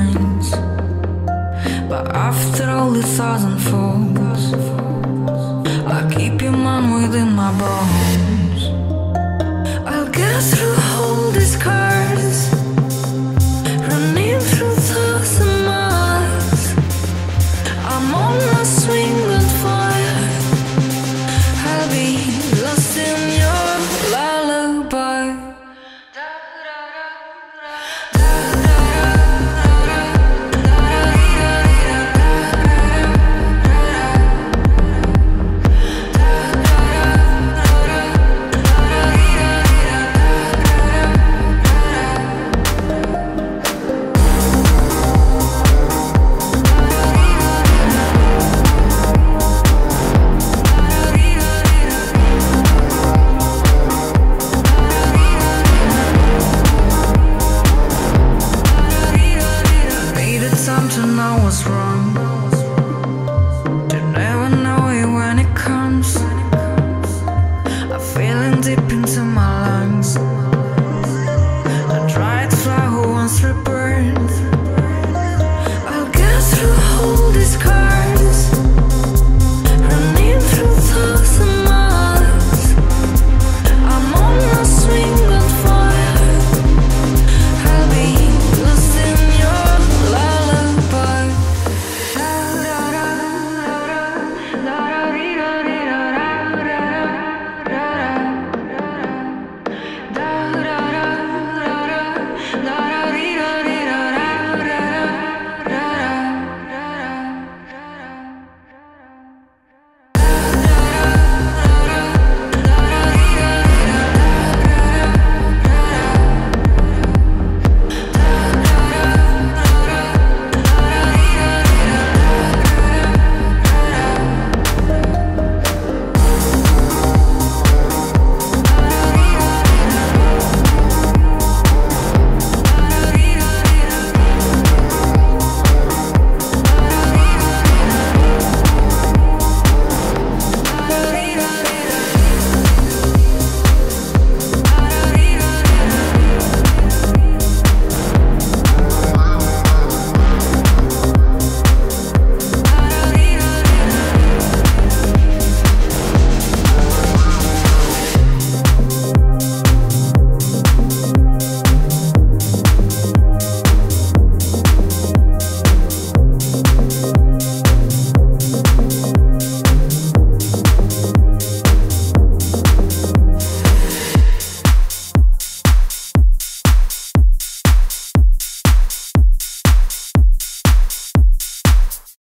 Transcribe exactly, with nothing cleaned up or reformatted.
lines. But after all the thousand falls, I keep your mind within my bones. I'll get through all these scars, running through thousand miles. I'm on my swing with fire. I'll be lost in your lullaby. Something I was wrong.